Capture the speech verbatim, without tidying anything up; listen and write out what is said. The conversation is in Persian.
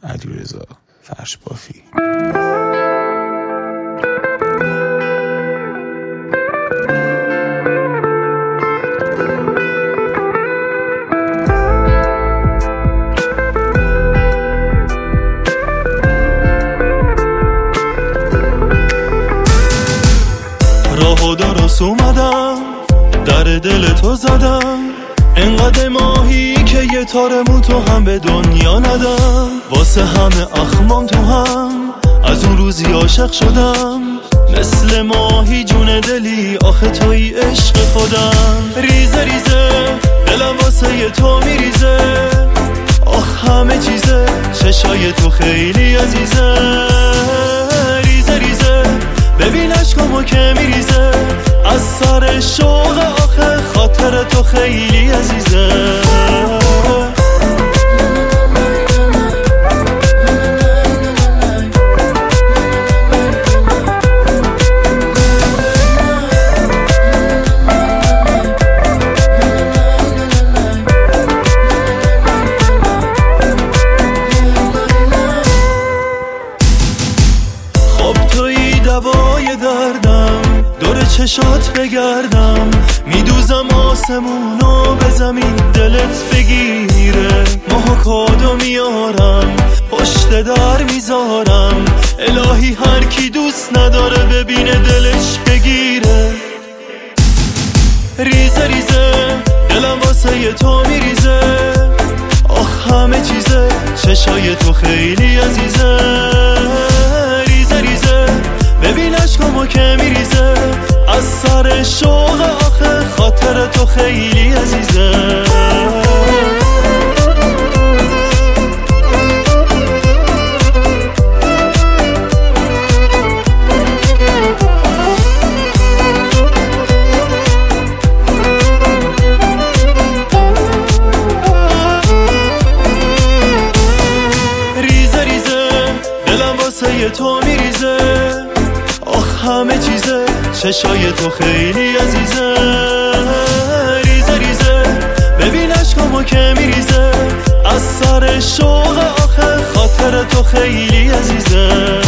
علیرضا فرشبافی. راه و درست اومدم، در دل تو زدم، انقدر ماهی که یه تار مو تو هم به دنیا ندم. واسه همه اخمام تو هم از اون روزی عاشق شدم، مثل ماهی جون دلی آخه توی عشق خودم. ریزه ریزه دلم واسه ی تو میریزه، آخ همه چیزه چشای تو خیلی عزیزه. ریزه ریزه ببین عشقامو که میریزه، از سر شوق آخه خاطر تو خیلی عزیزه. دوای دردم دور چشات بگردم، میدوزم آسمونو به زمین دلت بگیره. ماهو کادو میارم پشت در میذارم، الهی هر کی دوست نداره ببینه دلش بگیره. ریزه ریزه دلم واسه ی تو میریزه، آخ همه چیزه چشای تو خیلی عزیزه. ریزه ریزه ببین عشقامو که میریزه، از سر شوق آخه خاطر تو خیلی عزیزه. ریزه ریزه دلم واسه ی تو میریزه، آخ همه چیزه چشای تو خیلی عزیزه. ریزه ریزه ببین عشقامو که میریزه، از سر شوق آخه خاطر تو خیلی عزیزه.